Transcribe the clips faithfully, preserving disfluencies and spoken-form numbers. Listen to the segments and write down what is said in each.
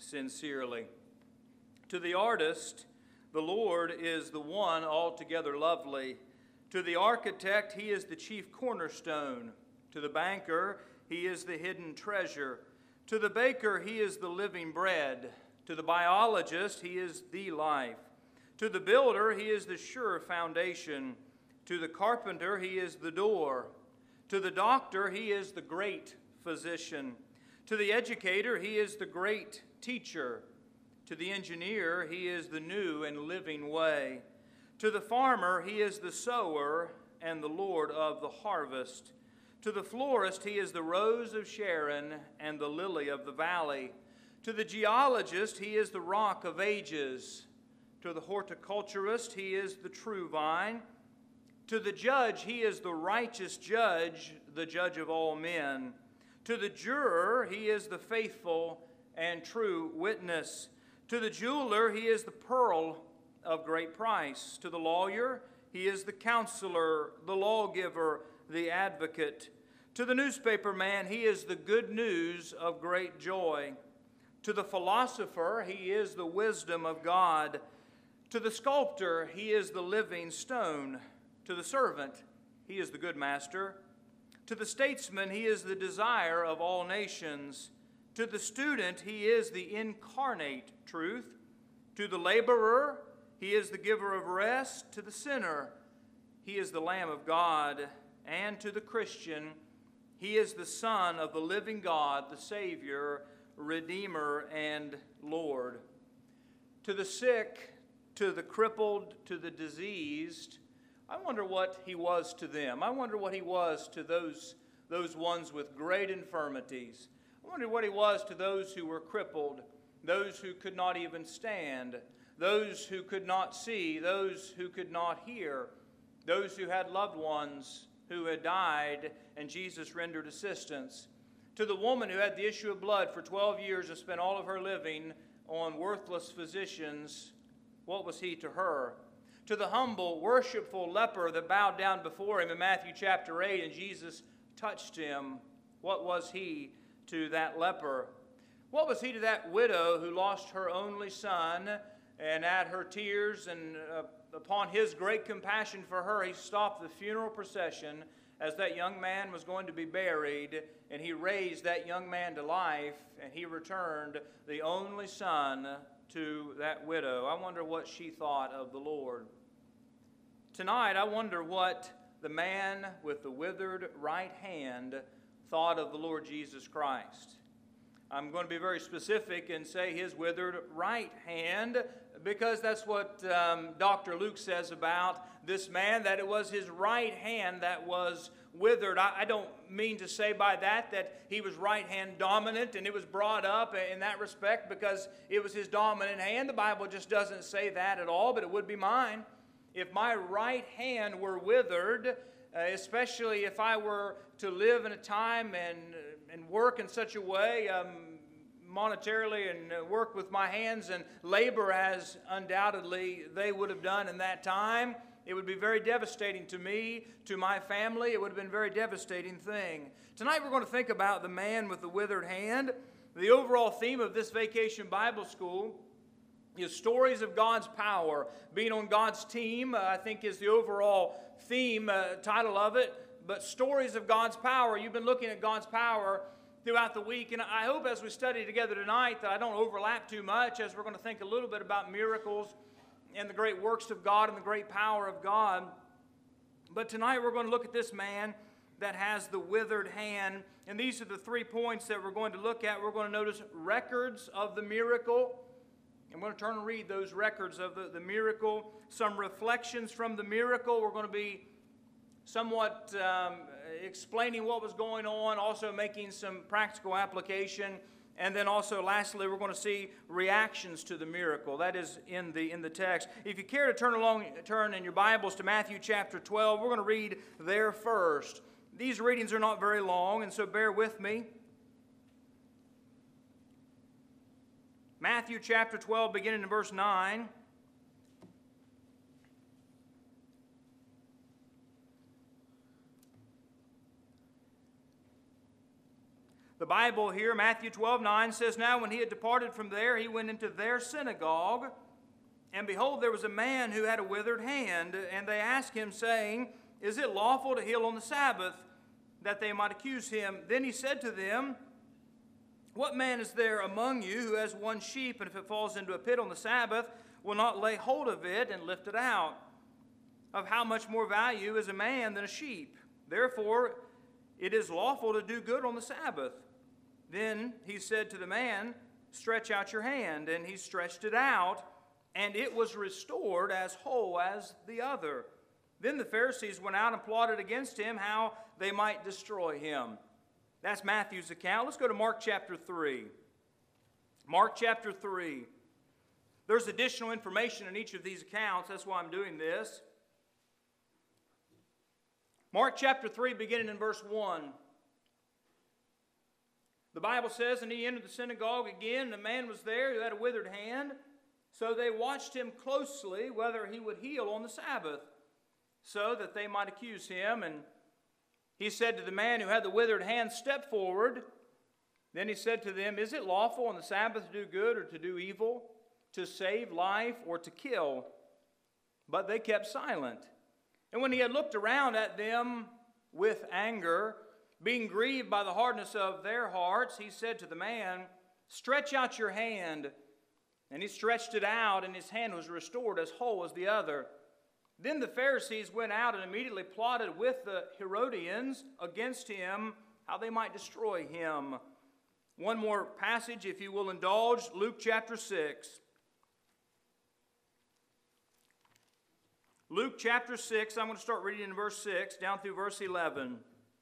sincerely. To the artist, the Lord is the one altogether lovely. To the architect, he is the chief cornerstone. To the banker, he is the hidden treasure. To the baker, he is the living bread. To the biologist, he is the life. To the builder, he is the sure foundation. To the carpenter, he is the door. To the doctor, he is the great physician. To the educator, he is the great teacher. To the engineer, he is the new and living way. To the farmer, he is the sower and the Lord of the harvest. To the florist, he is the rose of Sharon and the lily of the valley. To the geologist, he is the rock of ages. To the horticulturist, he is the true vine. To the judge, he is the righteous judge, the judge of all men. To the juror, he is the faithful and true witness. To the jeweler, he is the pearl of great price. To the lawyer, he is the counselor, the lawgiver, the advocate. To the newspaper man, he is the good news of great joy. To the philosopher, he is the wisdom of God. To the sculptor, he is the living stone. To the servant, he is the good master. To the statesman, he is the desire of all nations. To the student, he is the incarnate truth. To the laborer, he is the giver of rest. To the sinner, he is the Lamb of God. And to the Christian, he is the Son of the living God, the Savior, Redeemer, and Lord. To the sick, to the crippled, to the diseased, I wonder what he was to them. I wonder what he was to those, those ones with great infirmities. I wonder what he was to those who were crippled, those who could not even stand, those who could not see, those who could not hear, those who had loved ones who had died and Jesus rendered assistance. To the woman who had the issue of blood for twelve years and spent all of her living on worthless physicians, what was he to her? To the humble, worshipful leper that bowed down before him in Matthew chapter eight and Jesus touched him, what was he to that leper? What was he to that widow who lost her only son, and at her tears and uh, upon his great compassion for her, he stopped the funeral procession as that young man was going to be buried, and he raised that young man to life, and he returned the only son to that widow. I wonder what she thought of the Lord. Tonight, I wonder what the man with the withered right hand thought of the Lord Jesus Christ. I'm going to be very specific and say his withered right hand, because that's what um, Doctor Luke says about this man, that it was his right hand that was withered. I, I don't mean to say by that that he was right hand dominant and it was brought up in that respect because it was his dominant hand. The Bible just doesn't say that at all, but it would be mine. If my right hand were withered, uh, especially if I were to live in a time and, and work in such a way, um, monetarily, and work with my hands and labor as undoubtedly they would have done in that time, it would be very devastating to me, to my family. It would have been a very devastating thing. Tonight we're going to think about the man with the withered hand. The overall theme of this Vacation Bible School is stories of God's power. Being on God's team, uh, I think, is the overall theme, uh, title of it. But stories of God's power. You've been looking at God's power throughout the week, and I hope as we study together tonight that I don't overlap too much, as we're going to think a little bit about miracles and the great works of God and the great power of God. But tonight we're going to look at this man that has the withered hand, and these are the three points that we're going to look at. We're going to notice records of the miracle. I'm going to turn and read those records of the, the miracle, some reflections from the miracle. We're going to be somewhat um, explaining what was going on, also making some practical application, and then also lastly we're going to see reactions to the miracle. That is in the in the text. If you care to turn along, turn in your Bibles to Matthew chapter twelve. We're going to read there first. These readings are not very long, and so bear with me. Matthew chapter twelve, beginning in verse nine. The Bible here, Matthew twelve nine, says, Now when he had departed from there, he went into their synagogue, and behold, there was a man who had a withered hand, and they asked him, saying, Is it lawful to heal on the Sabbath? That they might accuse him. Then he said to them, What man is there among you who has one sheep, and if it falls into a pit on the Sabbath, will not lay hold of it and lift it out? Of how much more value is a man than a sheep? Therefore, it is lawful to do good on the Sabbath. Then he said to the man, Stretch out your hand. And he stretched it out, and it was restored as whole as the other. Then the Pharisees went out and plotted against him how they might destroy him. That's Matthew's account. Let's go to Mark chapter three. Mark chapter three. There's additional information in each of these accounts. That's why I'm doing this. Mark chapter three, beginning in verse one. The Bible says, And he entered the synagogue again, and a man was there who had a withered hand. So they watched him closely, whether he would heal on the Sabbath, so that they might accuse him. And he said to the man who had the withered hand, Step forward. Then he said to them, Is it lawful on the Sabbath to do good or to do evil, to save life or to kill? But they kept silent. And when he had looked around at them with anger, being grieved by the hardness of their hearts, he said to the man, Stretch out your hand. And he stretched it out, and his hand was restored as whole as the other. Then the Pharisees went out and immediately plotted with the Herodians against him, how they might destroy him. One more passage, if you will indulge, Luke chapter six. Luke chapter six, I'm going to start reading in verse six down through verse eleven.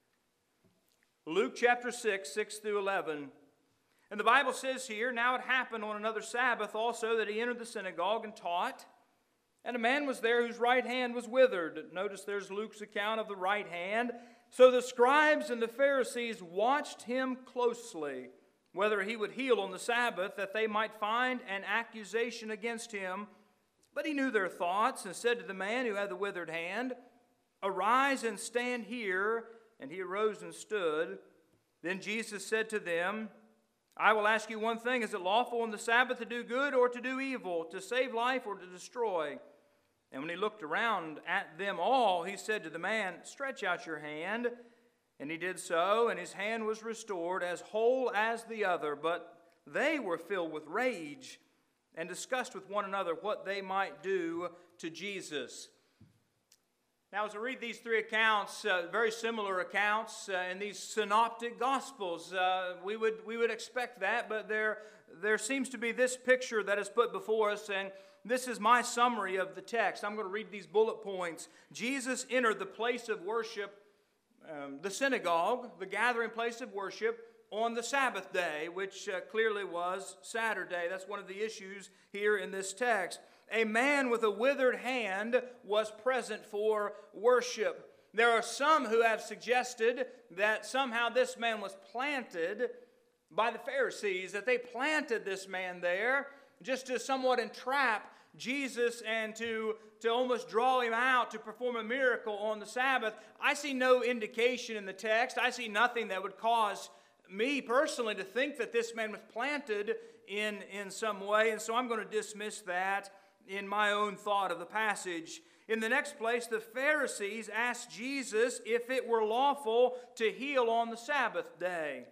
Luke chapter six, six through eleven. And the Bible says here, Now it happened on another Sabbath also that he entered the synagogue and taught. And a man was there whose right hand was withered. Notice there's Luke's account of the right hand. So the scribes and the Pharisees watched him closely, whether he would heal on the Sabbath, that they might find an accusation against him. But he knew their thoughts, and said to the man who had the withered hand, Arise and stand here. And he arose and stood. Then Jesus said to them, I will ask you one thing. Is it lawful on the Sabbath to do good or to do evil, to save life or to destroy? And when he looked around at them all, he said to the man, Stretch out your hand. And he did so, and his hand was restored as whole as the other. But they were filled with rage and discussed with one another what they might do to Jesus. Now, as I read these three accounts, uh, very similar accounts uh, in these synoptic gospels, uh, we would we would expect that, but there there seems to be this picture that is put before us, and this is my summary of the text. I'm going to read these bullet points. Jesus entered the place of worship, um, the synagogue, the gathering place of worship, on the Sabbath day, which uh, clearly was Saturday. That's one of the issues here in this text. A man with a withered hand was present for worship. There are some who have suggested that somehow this man was planted by the Pharisees, that they planted this man there just to somewhat entrap Jesus and to, to almost draw him out to perform a miracle on the Sabbath. I see no indication in the text. I see nothing that would cause me personally to think that this man was planted in, in some way, and so I'm going to dismiss that in my own thought of the passage. In the next place, the Pharisees asked Jesus if it were lawful to heal on the Sabbath day.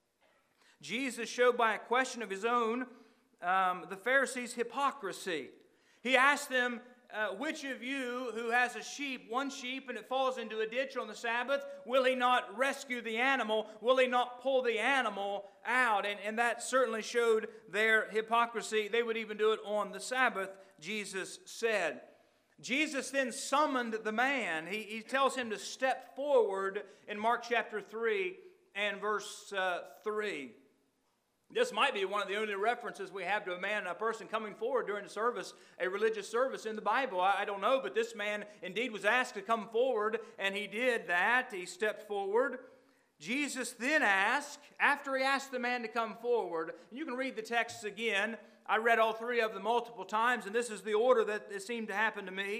Jesus showed by a question of his own um, the Pharisees' hypocrisy. He asked them, uh, which of you who has a sheep, one sheep, and it falls into a ditch on the Sabbath, will he not rescue the animal? Will he not pull the animal out? And, and that certainly showed their hypocrisy. They would even do it on the Sabbath, Jesus said. Jesus then summoned the man. He, he tells him to step forward in Mark chapter three and verse uh, three. This might be one of the only references we have to a man, a person coming forward during the service, a religious service in the Bible. I, I don't know, but this man indeed was asked to come forward, and he did that. He stepped forward. Jesus then asked, after he asked the man to come forward, and you can read the texts again. I read all three of them multiple times, and this is the order that it seemed to happen to me.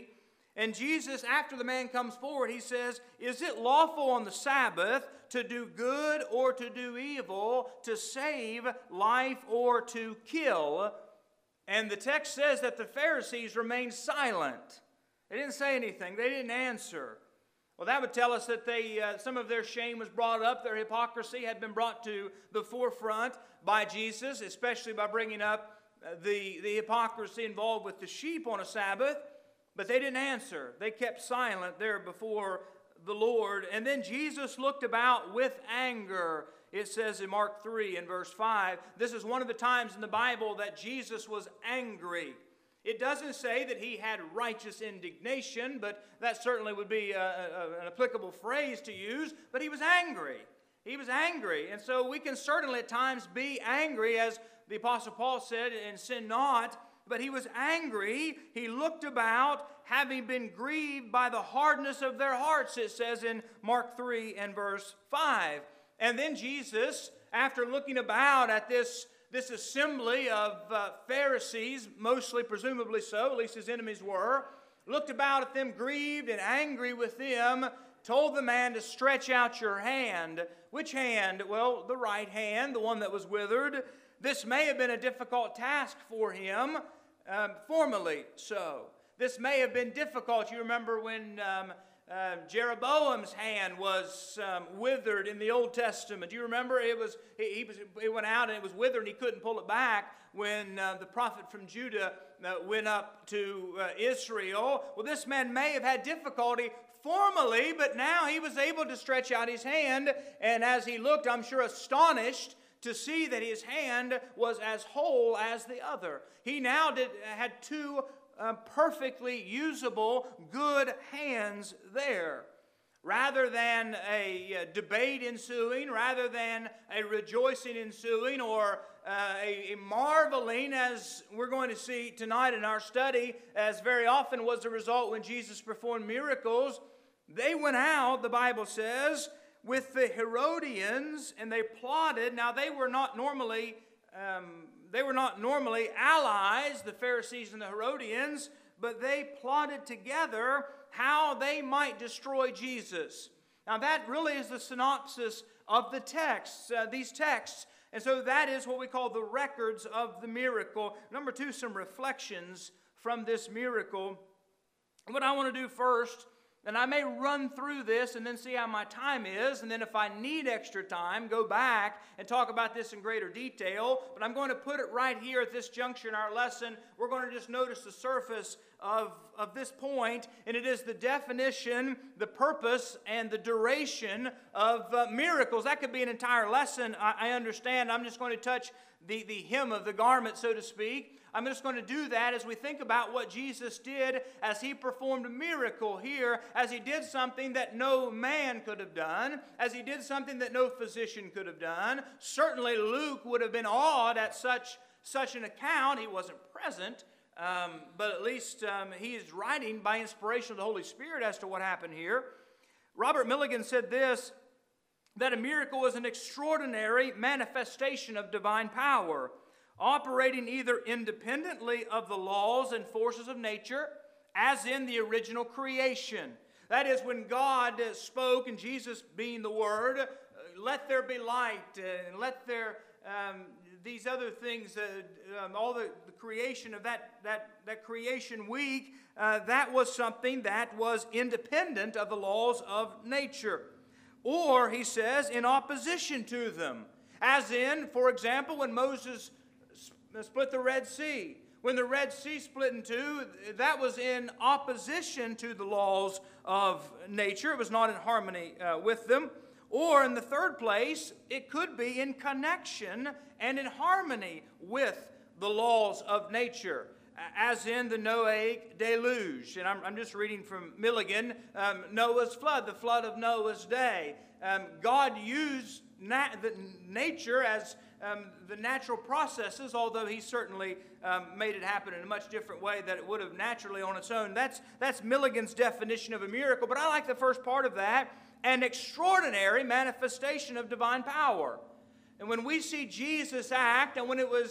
And Jesus, after the man comes forward, he says, is it lawful on the Sabbath to do good or to do evil, to save life or to kill? And the text says that the Pharisees remained silent. They didn't say anything. They didn't answer. Well, that would tell us that they, uh, some of their shame was brought up. Their hypocrisy had been brought to the forefront by Jesus, especially by bringing up uh, the, the hypocrisy involved with the sheep on a Sabbath. But they didn't answer. They kept silent there before the Lord. And then Jesus looked about with anger. It says in Mark three and verse five, this is one of the times in the Bible that Jesus was angry. It doesn't say that he had righteous indignation, but that certainly would be a, a, an applicable phrase to use. But he was angry. He was angry. And so we can certainly at times be angry, as the Apostle Paul said, and sin not. But he was angry. He looked about, having been grieved by the hardness of their hearts, it says in Mark three and verse five. And then Jesus, after looking about at this, this assembly of uh, Pharisees, mostly presumably so, at least his enemies were, looked about at them grieved and angry with them, told the man to stretch out your hand. Which hand? Well, the right hand, the one that was withered. This may have been a difficult task for him, um, formally so. This may have been difficult. You remember when um, uh, Jeroboam's hand was um, withered in the Old Testament. Do you remember? It was he, he was it went out and it was withered and he couldn't pull it back when uh, the prophet from Judah uh, went up to uh, Israel. Well, this man may have had difficulty formally, but now he was able to stretch out his hand, and as he looked, I'm sure astonished to see that his hand was as whole as the other. He now did, had two uh, perfectly usable, good hands there. Rather than a uh, debate ensuing, rather than a rejoicing ensuing, or uh, a, a marveling, as we're going to see tonight in our study, as very often was the result when Jesus performed miracles, they went out, the Bible says, with the Herodians, and they plotted. Now they were not normally um, they were not normally allies, the Pharisees and the Herodians, but they plotted together how they might destroy Jesus. Now that really is the synopsis of the texts, uh, these texts, and so that is what we call the records of the miracle. Number two, some reflections from this miracle. What I want to do first, and I may run through this and then see how my time is, and then if I need extra time, go back and talk about this in greater detail. But I'm going to put it right here at this juncture in our lesson. We're going to just notice the surface of, of this point, and it is the definition, the purpose, and the duration of uh, miracles. That could be an entire lesson, I, I understand. I'm just going to touch the, the hem of the garment, so to speak. I'm just going to do that as we think about what Jesus did as he performed a miracle here, as he did something that no man could have done, as he did something that no physician could have done. Certainly Luke would have been awed at such, such an account. He wasn't present, um, but at least um, he is writing by inspiration of the Holy Spirit as to what happened here. Robert Milligan said this, that a miracle is an extraordinary manifestation of divine power, operating either independently of the laws and forces of nature, as in the original creation. That is, when God spoke, and Jesus being the Word, uh, let there be light, uh, and let there, um, these other things, uh, um, all the, the creation of that, that, that creation week, uh, that was something that was independent of the laws of nature. Or, he says, in opposition to them. As in, for example, when Moses split the Red Sea. When the Red Sea split in two, that was in opposition to the laws of nature. It was not in harmony uh, with them. Or in the third place, it could be in connection and in harmony with the laws of nature, as in the Noahic deluge. And I'm, I'm just reading from Milligan, um, Noah's flood, the flood of Noah's day. Um, God used na- the nature as Um, the natural processes, although he certainly um, made it happen in a much different way than it would have naturally on its own. That's, that's Milligan's definition of a miracle, but I like the first part of that, an extraordinary manifestation of divine power. And when we see Jesus act, and when it was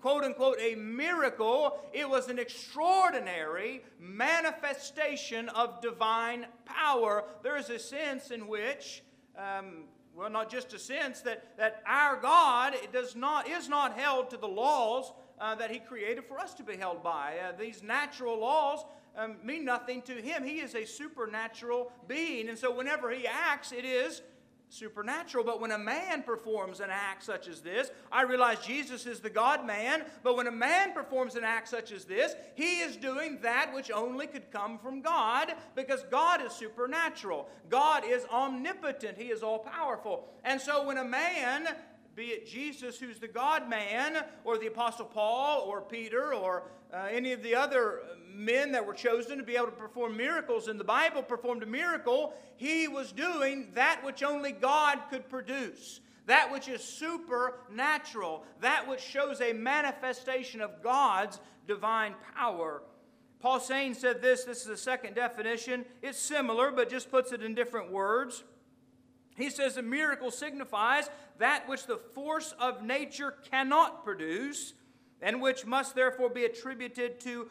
quote-unquote a miracle. It was an extraordinary manifestation of divine power. There is a sense in which, um, well, not just a sense, that, that our God does not, is not held to the laws uh, that He created for us to be held by. Uh, these natural laws um, mean nothing to Him. He is a supernatural being, and so whenever He acts, it is supernatural. But when a man performs an act such as this, I realize Jesus is the God-man, but when a man performs an act such as this, he is doing that which only could come from God, because God is supernatural. God is omnipotent. He is all-powerful. And so when a man, be it Jesus who's the God-man, or the Apostle Paul, or Peter, or uh, any of the other men that were chosen to be able to perform miracles in the Bible performed a miracle, he was doing that which only God could produce. That which is supernatural. That which shows a manifestation of God's divine power. Paul Sain said this, this is the second definition. It's similar, but just puts it in different words. He says a miracle signifies that which the force of nature cannot produce, and which must therefore be attributed to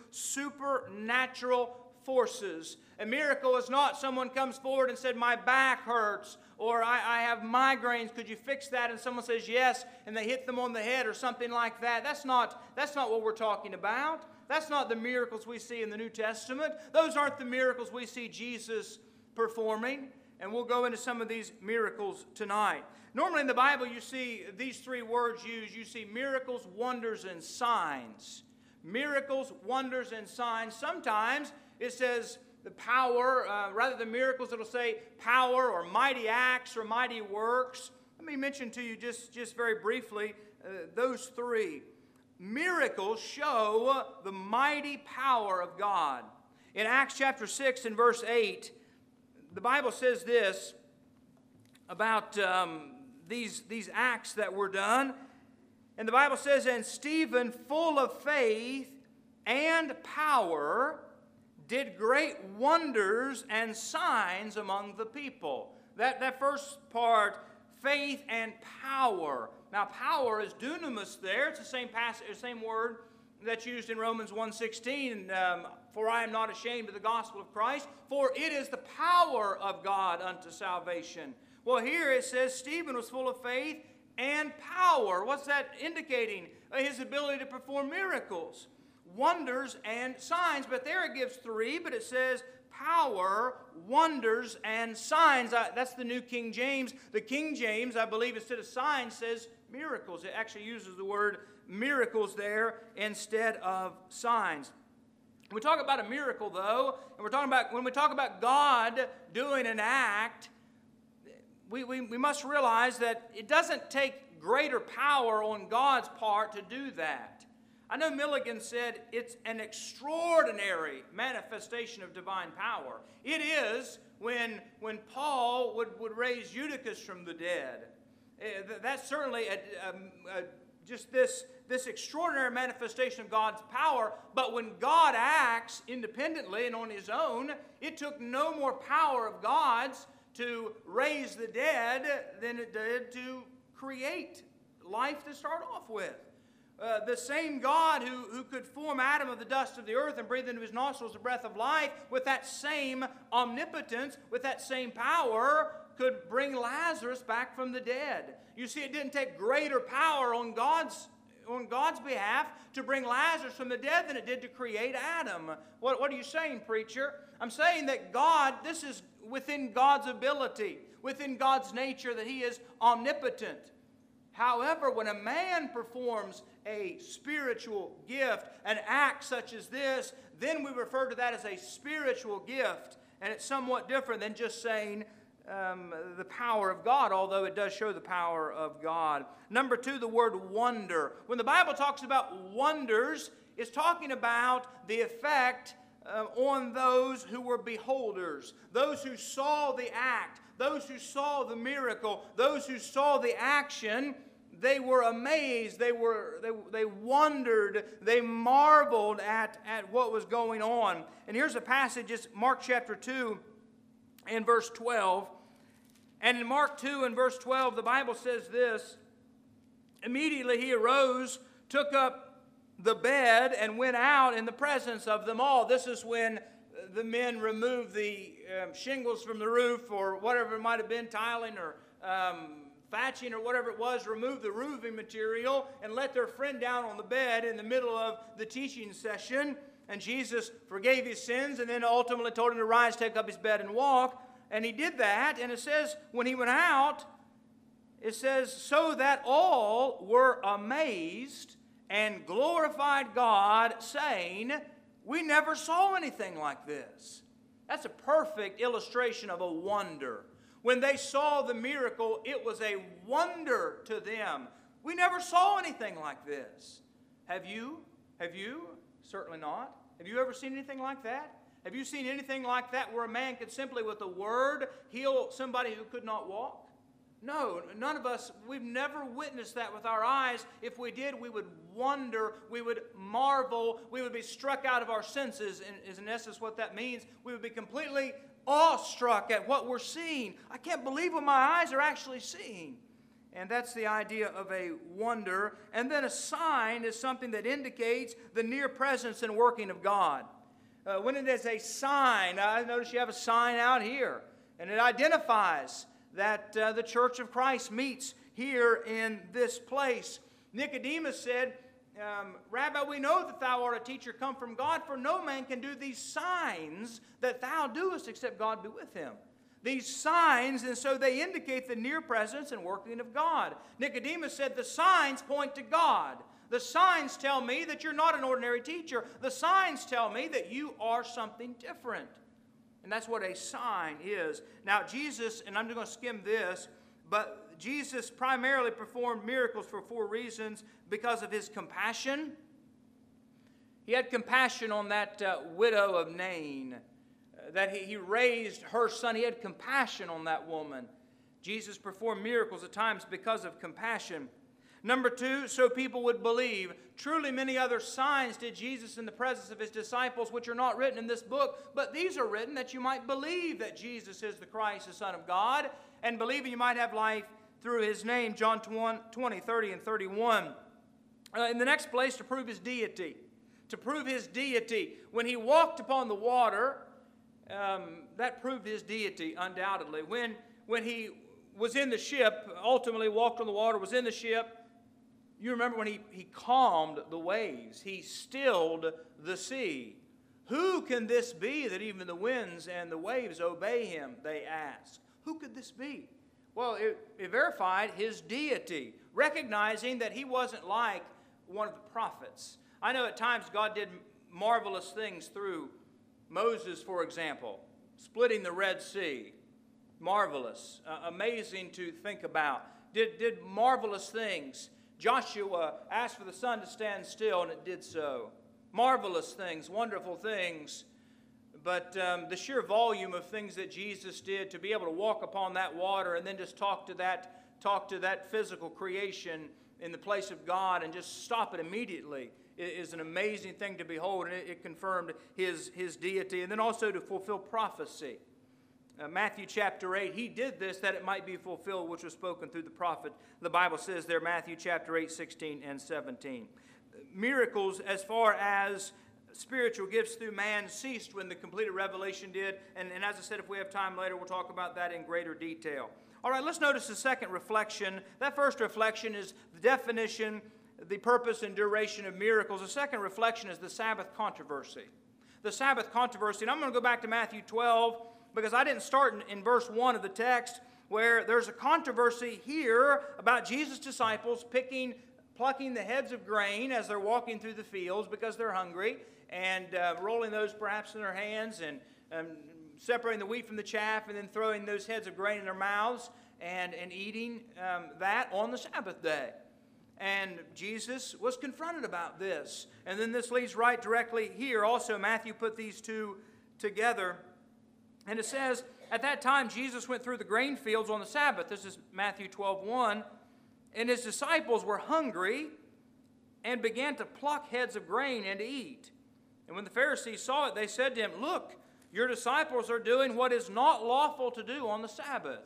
supernatural forces. A miracle is not someone comes forward and said, my back hurts, or I, I have migraines, could you fix that? And someone says yes, and they hit them on the head or something like that. That's not, that's not what we're talking about. That's not the miracles we see in the New Testament. Those aren't the miracles we see Jesus performing. And we'll go into some of these miracles tonight. Normally in the Bible you see these three words used. You see miracles, wonders, and signs. Miracles, wonders, and signs. Sometimes it says the power, uh, rather than miracles it'll say power or mighty acts or mighty works. Let me mention to you just, just very briefly uh, those three. Miracles show the mighty power of God. In Acts chapter six and verse eight, the Bible says this about um, these, these acts that were done. And the Bible says, and Stephen, full of faith and power, did great wonders and signs among the people. That, that first part, faith and power. Now, power is dunamis there. It's the same passage, same word that's used in Romans one sixteen, um, for I am not ashamed of the gospel of Christ, for it is the power of God unto salvation. Well, here it says Stephen was full of faith and power. What's that indicating? His ability to perform miracles, wonders, and signs. But there it gives three, but it says power, wonders, and signs. Uh, that's the New King James. The King James, I believe, instead of signs, says miracles. It actually uses the word miracles there instead of signs. When we talk about a miracle, though, and we're talking about when we talk about God doing an act, we, we, we must realize that it doesn't take greater power on God's part to do that. I know Milligan said it's an extraordinary manifestation of divine power. It is when, when Paul would, would raise Eutychus from the dead. Uh, that's certainly a, a, a just this, this extraordinary manifestation of God's power. But when God acts independently and on His own, it took no more power of God's to raise the dead than it did to create life to start off with. Uh, the same God who, who could form Adam of the dust of the earth and breathe into his nostrils the breath of life, with that same omnipotence, with that same power, could bring Lazarus back from the dead. You see, it didn't take greater power on God's, on God's behalf to bring Lazarus from the dead than it did to create Adam. What, what are you saying, preacher? I'm saying that God, this is within God's ability, within God's nature, that He is omnipotent. However, when a man performs a spiritual gift, an act such as this, then we refer to that as a spiritual gift. And it's somewhat different than just saying um, the power of God, although it does show the power of God. Number two, the word wonder. When the Bible talks about wonders, it's talking about the effect uh, on those who were beholders, those who saw the act, those who saw the miracle, those who saw the action. They were amazed, they were they, they wondered, they marveled at, at what was going on. And here's a passage, it's Mark chapter two and verse twelve. And in Mark two and verse twelve, the Bible says this, immediately he arose, took up the bed and went out in the presence of them all. This is when the men removed the um, shingles from the roof, or whatever it might have been, tiling or um, thatching or whatever it was, removed the roofing material and let their friend down on the bed in the middle of the teaching session. And Jesus forgave his sins and then ultimately told him to rise, take up his bed, and walk. And he did that. And it says, when he went out, it says, so that all were amazed and glorified God, saying, we never saw anything like this. That's a perfect illustration of a wonder. When they saw the miracle, it was a wonder to them. We never saw anything like this. Have you? Have you? Certainly not. Have you ever seen anything like that? Have you seen anything like that where a man could simply with a word heal somebody who could not walk? No, none of us, we've never witnessed that with our eyes. If we did, we would wonder, we would marvel, we would be struck out of our senses, and is in essence what that means. We would be completely awestruck at what we're seeing. I can't believe what my eyes are actually seeing. And that's the idea of a wonder. And then a sign is something that indicates the near presence and working of God. Uh, when it is a sign, I notice you have a sign out here, and it identifies that uh, the Church of Christ meets here in this place. Nicodemus said, um, Rabbi, we know that thou art a teacher come from God, for no man can do these signs that thou doest except God be with him. These signs, and so they indicate the near presence and working of God. Nicodemus said the signs point to God. The signs tell me that you're not an ordinary teacher. The signs tell me that you are something different. And that's what a sign is. Now, Jesus, and I'm just going to skim this, but Jesus primarily performed miracles for four reasons: because of his compassion. He had compassion on that uh, widow of Nain, uh, that he, he raised her son. He had compassion on that woman. Jesus performed miracles at times because of compassion. Number two, so people would believe. Truly many other signs did Jesus in the presence of his disciples, which are not written in this book, but these are written that you might believe that Jesus is the Christ, the Son of God, and believing you might have life through his name. John twenty, thirty, and thirty-one. Uh, in the next place, to prove his deity. To prove his deity. When he walked upon the water, um, that proved his deity, undoubtedly. When, when he was in the ship, ultimately walked on the water, was in the ship, you remember when he, he calmed the waves. He stilled the sea. Who can this be that even the winds and the waves obey him, they asked. Who could this be? Well, it, it verified his deity, recognizing that he wasn't like one of the prophets. I know at times God did marvelous things through Moses, for example, splitting the Red Sea. Marvelous, uh, amazing to think about. Did, did marvelous things. Joshua asked for the sun to stand still, and it did so. Marvelous things, wonderful things. But um, the sheer volume of things that Jesus did, to be able to walk upon that water and then just talk to that, talk to that physical creation in the place of God and just stop it immediately, is an amazing thing to behold, and it, it confirmed his, his deity. And then also to fulfill prophecy. Uh, Matthew chapter eight, he did this that it might be fulfilled, which was spoken through the prophet. The Bible says there, Matthew chapter eight, sixteen and seventeen. Miracles as far as spiritual gifts through man ceased when the completed revelation did. And, and as I said, if we have time later, we'll talk about that in greater detail. All right, let's notice the second reflection. That first reflection is the definition, the purpose and duration of miracles. The second reflection is the Sabbath controversy. The Sabbath controversy. And I'm going to go back to Matthew twelve, because I didn't start in, in verse one of the text, where there's a controversy here about Jesus' disciples picking, plucking the heads of grain as they're walking through the fields because they're hungry, and uh, rolling those perhaps in their hands, and um, separating the wheat from the chaff, and then throwing those heads of grain in their mouths and, and eating um, that on the Sabbath day. And Jesus was confronted about this. And then this leads right directly here. Also, Matthew put these two together. And it says, at that time, Jesus went through the grain fields on the Sabbath. This is Matthew twelve one. And his disciples were hungry and began to pluck heads of grain and to eat. And when the Pharisees saw it, they said to him, look, your disciples are doing what is not lawful to do on the Sabbath.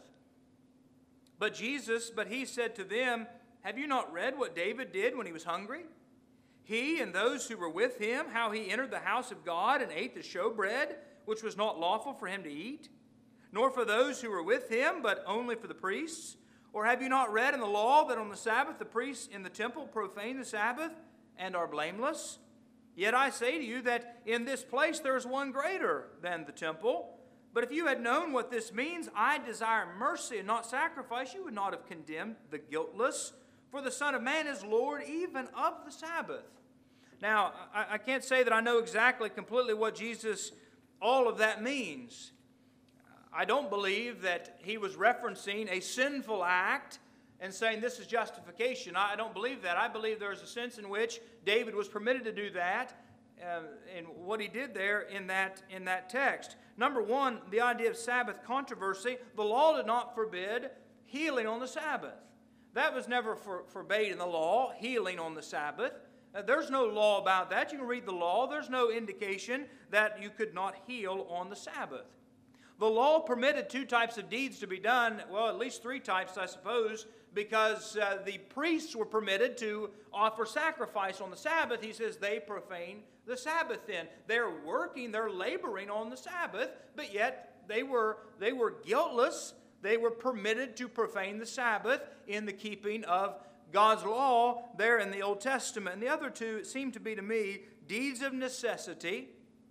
But Jesus, but he said to them, have you not read what David did when he was hungry? he and those who were with him, how he entered the house of God and ate the showbread, which was not lawful for him to eat, nor for those who were with him, but only for the priests? Or have you not read in the law that on the Sabbath the priests in the temple profane the Sabbath and are blameless? Yet I say to you that in this place there is one greater than the temple. But if you had known what this means, I desire mercy and not sacrifice, you would not have condemned the guiltless. For the Son of Man is Lord even of the Sabbath. Now, I, I can't say that I know exactly completely what Jesus, all of that means. I don't believe that he was referencing a sinful act and saying this is justification. I don't believe that. I believe there is a sense in which David was permitted to do that, uh, and what he did there in that, in that text. Number one, the idea of Sabbath controversy. The law did not forbid healing on the Sabbath. That was never for, forbade in the law, healing on the Sabbath. Uh, there's no law about that. You can read the law. There's no indication that you could not heal on the Sabbath. The law permitted two types of deeds to be done, well, at least three types, I suppose, because uh, the priests were permitted to offer sacrifice on the Sabbath. He says they profane the Sabbath then. They're working, they're laboring on the Sabbath, but yet they were, they were guiltless. They were permitted to profane the Sabbath in the keeping of God's law there in the Old Testament. And the other two seem to be, to me, deeds of necessity.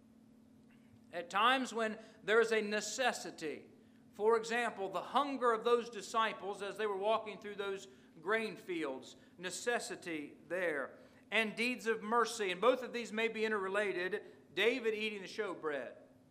At times when there is a necessity. For example, the hunger of those disciples as they were walking through those grain fields. Necessity there. And deeds of mercy. And both of these may be interrelated. David eating the showbread.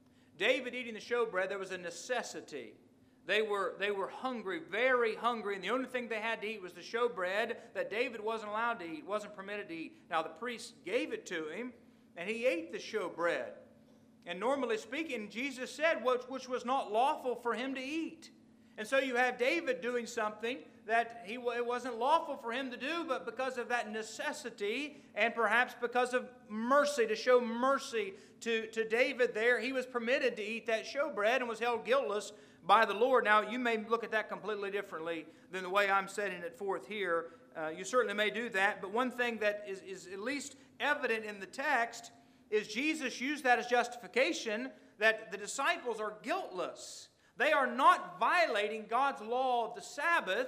David eating the showbread, there was a necessity. They were, they were hungry, very hungry, and the only thing they had to eat was the showbread that David wasn't allowed to eat, wasn't permitted to eat. Now the priest gave it to him, and he ate the showbread. And normally speaking, Jesus said which was not lawful for him to eat. And so you have David doing something that he, it wasn't lawful for him to do, but because of that necessity and perhaps because of mercy, to show mercy to, to David there, he was permitted to eat that showbread and was held guiltless by the Lord. Now, you may look at that completely differently than the way I'm setting it forth here. Uh, you certainly may do that, but one thing that is, is at least evident in the text is Jesus used that as justification that the disciples are guiltless. They are not violating God's law of the Sabbath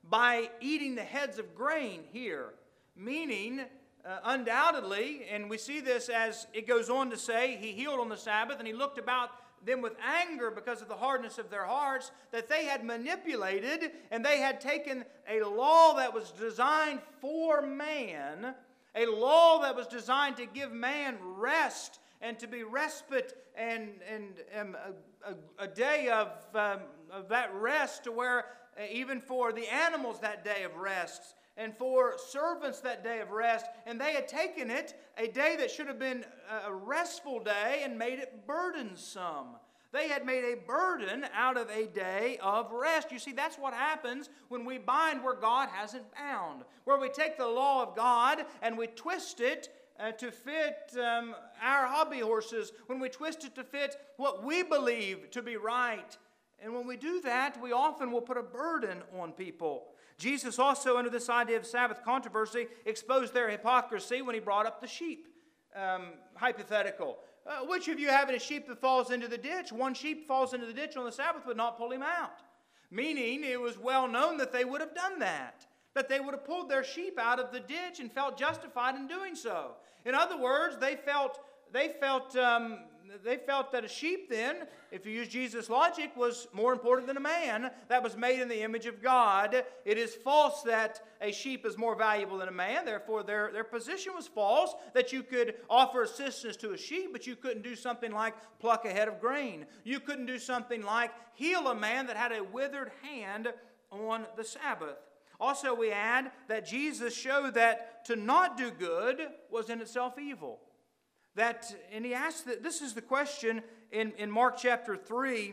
by eating the heads of grain here. Meaning, uh, undoubtedly, and we see this as it goes on to say, he healed on the Sabbath and he looked about them with anger because of the hardness of their hearts, that they had manipulated and they had taken a law that was designed for man, a law that was designed to give man rest and to be respite and, and, and a, a, a day of, um, of that rest to where uh, even for the animals that day of rest and for servants that day of rest, and they had taken it, a day that should have been a restful day, and made it burdensome. They had made a burden out of a day of rest. You see, that's what happens when we bind where God hasn't bound. Where we take the law of God and we twist it uh, to fit um, our hobby horses. When we twist it to fit what we believe to be right. And when we do that, we often will put a burden on people. Jesus also, under this idea of Sabbath controversy, exposed their hypocrisy when he brought up the sheep um, hypothetical. Uh, which of you having a sheep that falls into the ditch? One sheep falls into the ditch on the Sabbath would not pull him out. Meaning it was well known that they would have done that. That they would have pulled their sheep out of the ditch and felt justified in doing so. In other words, they felt, they felt, um, they felt that a sheep then, if you use Jesus' logic, was more important than a man that was made in the image of God. It is false that a sheep is more valuable than a man. Therefore, their, their position was false, that you could offer assistance to a sheep, but you couldn't do something like pluck a head of grain. You couldn't do something like heal a man that had a withered hand on the Sabbath. Also, we add that Jesus showed that to not do good was in itself evil. That, and he asked that, this is the question in, in Mark chapter three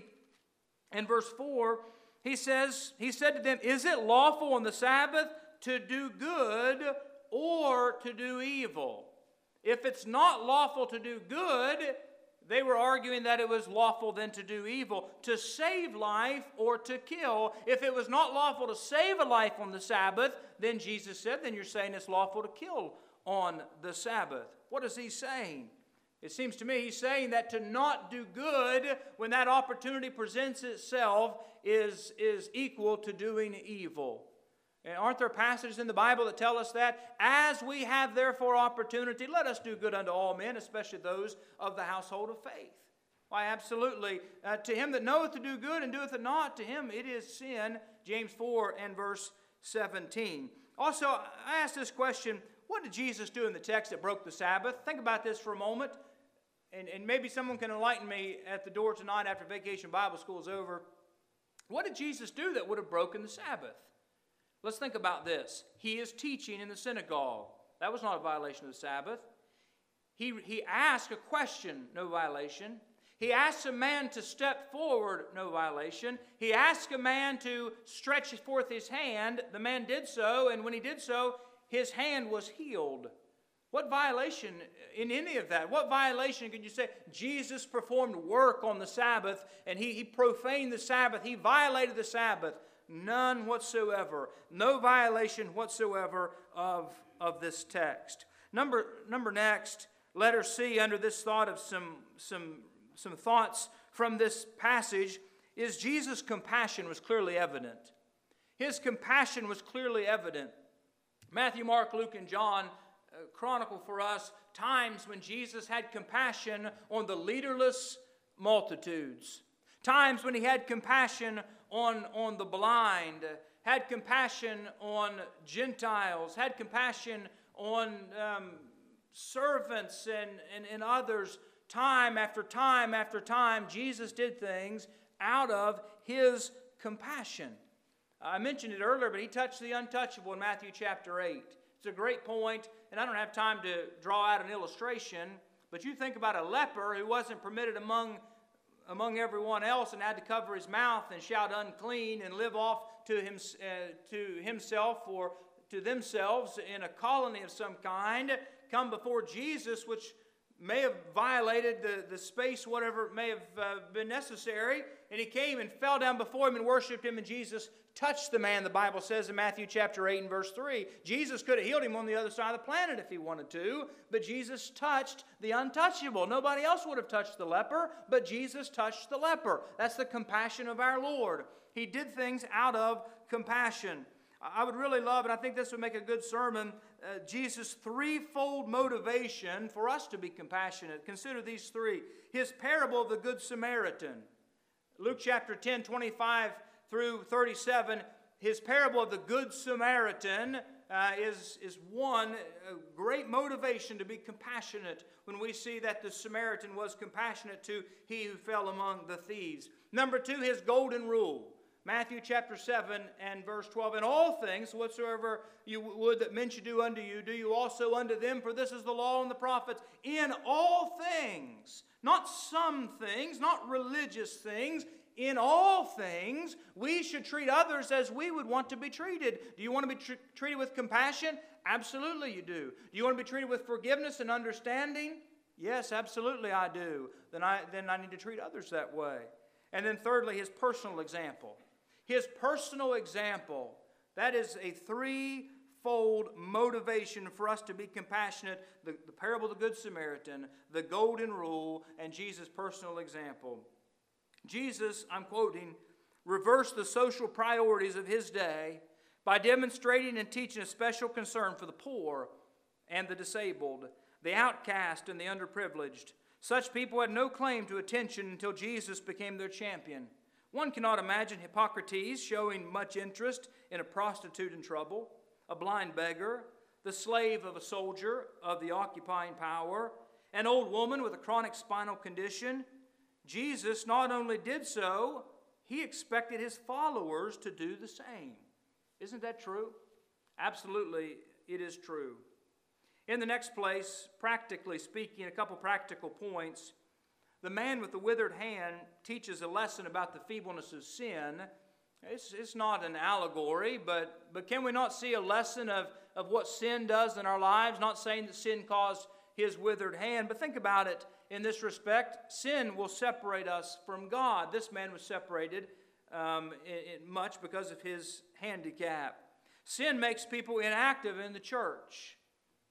and verse four. He says, he said to them, is it lawful on the Sabbath to do good or to do evil? If it's not lawful to do good, they were arguing that it was lawful then to do evil, to save life or to kill. If it was not lawful to save a life on the Sabbath, then Jesus said, then you're saying it's lawful to kill on the Sabbath. What is he saying? It seems to me he's saying that to not do good when that opportunity presents itself is, is equal to doing evil. And aren't there passages in the Bible that tell us that? As we have therefore opportunity, let us do good unto all men, especially those of the household of faith. Why, absolutely. Uh, to him that knoweth to do good and doeth it not, to him it is sin. James four and verse seventeen. Also, I asked this question, what did Jesus do in the text that broke the Sabbath? Think about this for a moment. And, and maybe someone can enlighten me at the door tonight after Vacation Bible School is over. What did Jesus do that would have broken the Sabbath? Let's think about this. He is teaching in the synagogue. That was not a violation of the Sabbath. He, he asked a question, no violation. He asked a man to step forward, no violation. He asked a man to stretch forth his hand. The man did so, and when he did so, his hand was healed. What violation in any of that? What violation could you say? Jesus performed work on the Sabbath, and he, he profaned the Sabbath. He violated the Sabbath. None whatsoever. No violation whatsoever of, of this text. Number, number next, letter C, under this thought of some, some, some thoughts from this passage, is Jesus' compassion was clearly evident. His compassion was clearly evident. Matthew, Mark, Luke, and John uh, chronicle for us times when Jesus had compassion on the leaderless multitudes. Times when he had compassion on, on the blind, had compassion on Gentiles, had compassion on um, servants and, and, and others. Time after time after time, Jesus did things out of his compassion. I mentioned it earlier, but he touched the untouchable in Matthew chapter eight. It's a great point, and I don't have time to draw out an illustration, but you think about a leper who wasn't permitted among, among everyone else and had to cover his mouth and shout unclean and live off to, him, uh, to himself or to themselves in a colony of some kind, come before Jesus, which may have violated the, the space, whatever may have uh, been necessary, and he came and fell down before him and worshiped him, and Jesus touched the man, the Bible says in Matthew chapter eight and verse three. Jesus could have healed him on the other side of the planet if he wanted to, but Jesus touched the untouchable. Nobody else would have touched the leper, but Jesus touched the leper. That's the compassion of our Lord. He did things out of compassion. I would really love, and I think this would make a good sermon, uh, Jesus' threefold motivation for us to be compassionate. Consider these three. His parable of the Good Samaritan. Luke chapter ten, twenty-five through thirty-seven, his parable of the Good Samaritan uh, is, is one a great motivation to be compassionate when we see that the Samaritan was compassionate to he who fell among the thieves. Number two, his golden rule. Matthew chapter seven and verse twelve, in all things whatsoever you would that men should do unto you, do you also unto them, for this is the law and the prophets. In all things, not some things, not religious things, in all things, we should treat others as we would want to be treated. Do you want to be tr- treated with compassion? Absolutely you do. Do you want to be treated with forgiveness and understanding? Yes, absolutely I do. Then I, then I need to treat others that way. And then thirdly, his personal example. His personal example, that is a threefold motivation for us to be compassionate. The, the parable of the Good Samaritan, the golden rule, and Jesus' personal example. Jesus, I'm quoting, reversed the social priorities of his day by demonstrating and teaching a special concern for the poor and the disabled, the outcast and the underprivileged. Such people had no claim to attention until Jesus became their champion. One cannot imagine Hippocrates showing much interest in a prostitute in trouble, a blind beggar, the slave of a soldier of the occupying power, an old woman with a chronic spinal condition. Jesus not only did so, he expected his followers to do the same. Isn't that true? Absolutely, it is true. In the next place, practically speaking, a couple practical points. The man with the withered hand teaches a lesson about the feebleness of sin. It's, it's not an allegory, but, but can we not see a lesson of, of what sin does in our lives? Not saying that sin caused his withered hand, but think about it in this respect. Sin will separate us from God. This man was separated um, in, in much because of his handicap. Sin makes people inactive in the church.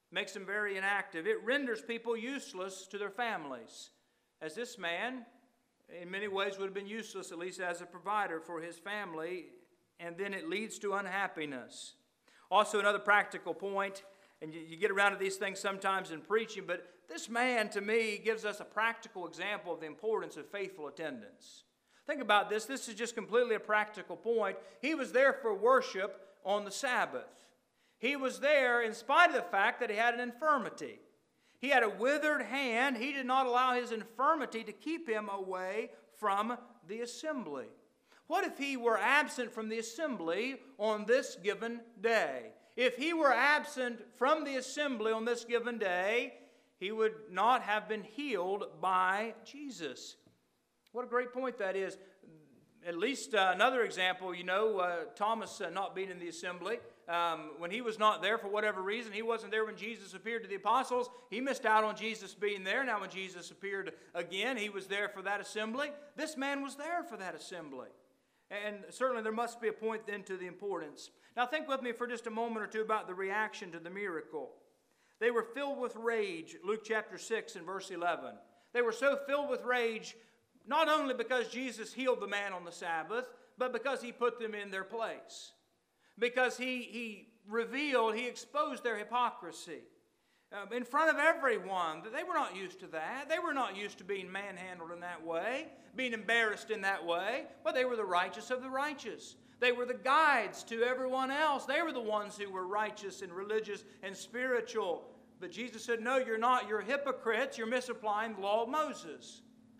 makes them very inactive. It renders people useless to their families, as this man, in many ways, would have been useless, at least as a provider for his family, and then it leads to unhappiness. Also, another practical point, and you, you get around to these things sometimes in preaching, but this man, to me, gives us a practical example of the importance of faithful attendance. Think about this. This is just completely a practical point. He was there for worship on the Sabbath. He was there in spite of the fact that he had an infirmity. He had a withered hand. He did not allow his infirmity to keep him away from the assembly. What if he were absent from the assembly on this given day? If he were absent from the assembly on this given day, he would not have been healed by Jesus. What a great point that is. At least uh, another example, you know, uh, Thomas uh, not being in the assembly. Um, when he was not there for whatever reason, he wasn't there when Jesus appeared to the apostles. He missed out on Jesus being there. Now when Jesus appeared again, he was there for that assembly. This man was there for that assembly. And certainly there must be a point then to the importance. Now think with me for just a moment or two about the reaction to the miracle. They were filled with rage, Luke chapter six and verse eleven. They were so filled with rage, not only because Jesus healed the man on the Sabbath, but because he put them in their place. Because he, he revealed, he exposed their hypocrisy um, in front of everyone. They were not used to that. They were not used to being manhandled in that way, being embarrassed in that way. Well, they were the righteous of the righteous. They were the guides to everyone else. They were the ones who were righteous and religious and spiritual. But Jesus said, no, you're not. You're hypocrites. You're misapplying the law of Moses.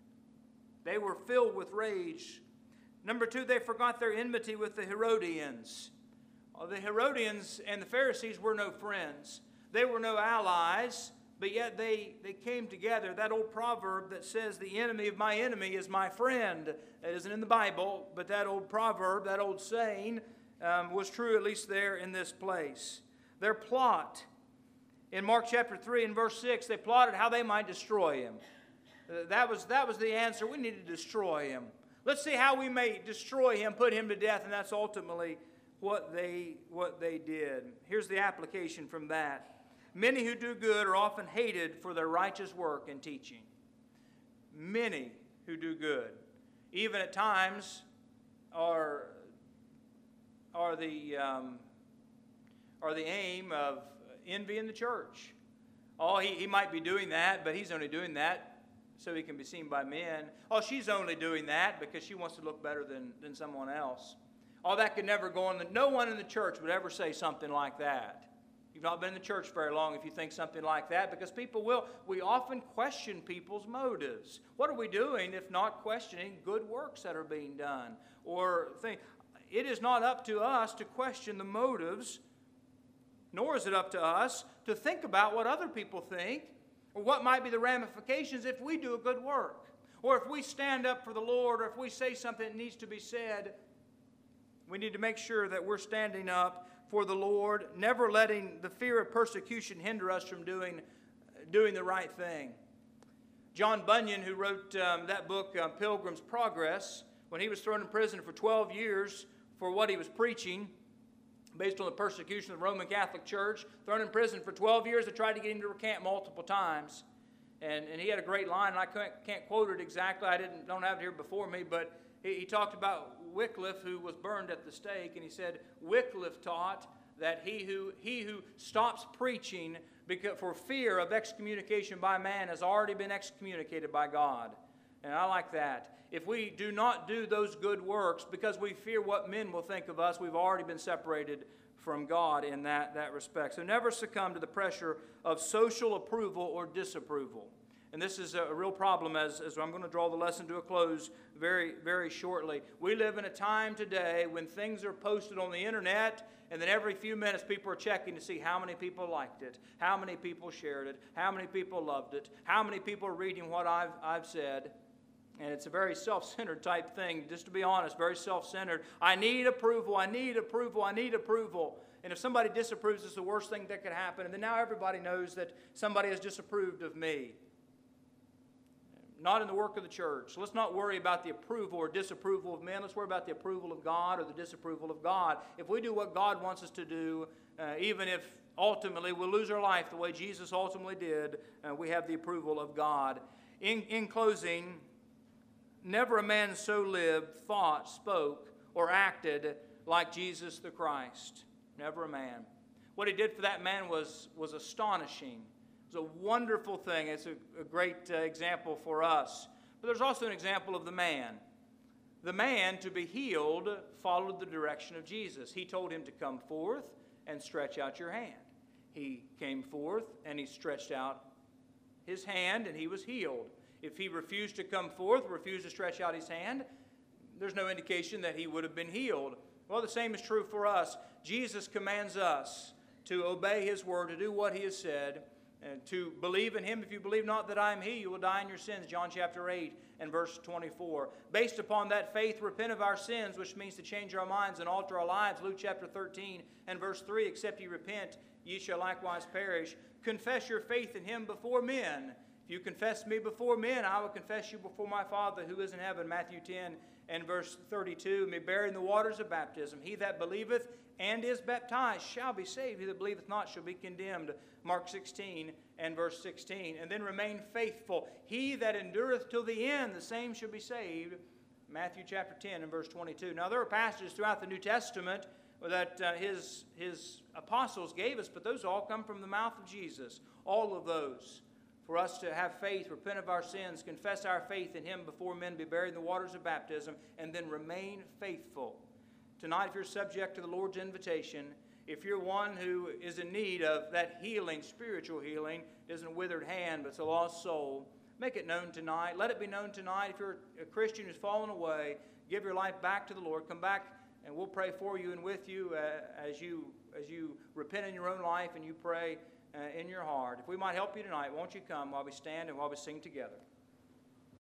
They were filled with rage. Number two, they forgot their enmity with the Herodians. The Herodians and the Pharisees were no friends. They were no allies, but yet they, they came together. That old proverb that says, the enemy of my enemy is my friend. It isn't in the Bible, but that old proverb, that old saying, um, was true at least there in this place. Their plot, in Mark chapter three and verse six, they plotted how they might destroy him. Uh, that was, that was the answer. We need to destroy him. Let's see how we may destroy him, put him to death, and that's ultimately what they, what they did. Here's the application from that. Many who do good are often hated for their righteous work and teaching. Many who do good, even at times, are, are, the, um, are the aim of envying the church. Oh, he, he might be doing that, but he's only doing that so he can be seen by men. Oh, she's only doing that because she wants to look better than, than someone else. Oh, that could never go on. No one in the church would ever say something like that. You've not been in the church very long if you think something like that, because people will. We often question people's motives. What are we doing if not questioning good works that are being done? Or think, it is not up to us to question the motives, nor is it up to us to think about what other people think, or what might be the ramifications if we do a good work, or if we stand up for the Lord, or if we say something that needs to be said. We need to make sure that we're standing up for the Lord, never letting the fear of persecution hinder us from doing, doing the right thing. John Bunyan, who wrote um, that book, uh, Pilgrim's Progress, when he was thrown in prison for twelve years for what he was preaching, based on the persecution of the Roman Catholic Church, thrown in prison for twelve years. They tried to get him to recant multiple times. And, and he had a great line, and I can't, can't quote it exactly. I didn't, don't have it here before me, but he, he talked about Wycliffe, who was burned at the stake, and he said, Wycliffe taught that he who, he who stops preaching because, for fear of excommunication by man has already been excommunicated by God. And I like that. If we do not do those good works because we fear what men will think of us, we've already been separated from God in that, that respect. So never succumb to the pressure of social approval or disapproval. And this is a real problem as, as I'm going to draw the lesson to a close very, very shortly. We live in a time today when things are posted on the internet, and then every few minutes people are checking to see how many people liked it, how many people shared it, how many people loved it, how many people are reading what I've, I've said. And it's a very self-centered type thing, just to be honest, very self-centered. I need approval, I need approval, I need approval. And if somebody disapproves, it's the worst thing that could happen. And then now everybody knows that somebody has disapproved of me. Not in the work of the church. Let's not worry about the approval or disapproval of men. Let's worry about the approval of God or the disapproval of God. If we do what God wants us to do, uh, even if ultimately we'll lose our life the way Jesus ultimately did, uh, we have the approval of God. In, in closing, never a man so lived, thought, spoke, or acted like Jesus the Christ. Never a man. What he did for that man was, was astonishing. It was a wonderful thing. It's a, a great uh, example for us. But there's also an example of the man. The man, to be healed, followed the direction of Jesus. He told him to come forth and stretch out your hand. He came forth and he stretched out his hand and he was healed. If he refused to come forth, refused to stretch out his hand, there's no indication that he would have been healed. Well, the same is true for us. Jesus commands us to obey his word, to do what he has said, and to believe in him. If you believe not that I am he, you will die in your sins. John chapter eight and verse twenty-four. Based upon that faith, repent of our sins, which means to change our minds and alter our lives. Luke chapter thirteen and verse three. Except ye repent, ye shall likewise perish. Confess your faith in him before men. If you confess me before men, I will confess you before my Father who is in heaven. Matthew ten and verse thirty-two. Me bury in the waters of baptism. He that believeth and is baptized shall be saved. He that believeth not shall be condemned. Mark sixteen and verse sixteen. And then remain faithful. He that endureth till the end, the same shall be saved. Matthew chapter ten and verse twenty-two. Now there are passages throughout the New Testament that uh, his, his apostles gave us, but those all come from the mouth of Jesus. All of those. For us to have faith, repent of our sins, confess our faith in him before men, be buried in the waters of baptism, and then remain faithful. Tonight, if you're subject to the Lord's invitation, if you're one who is in need of that healing, spiritual healing, it isn't a withered hand, but it's a lost soul, make it known tonight. Let it be known tonight. If you're a Christian who's fallen away, give your life back to the Lord. Come back and we'll pray for you and with you uh, as you as you repent in your own life and you pray uh, in your heart. If we might help you tonight, won't you come while we stand and while we sing together?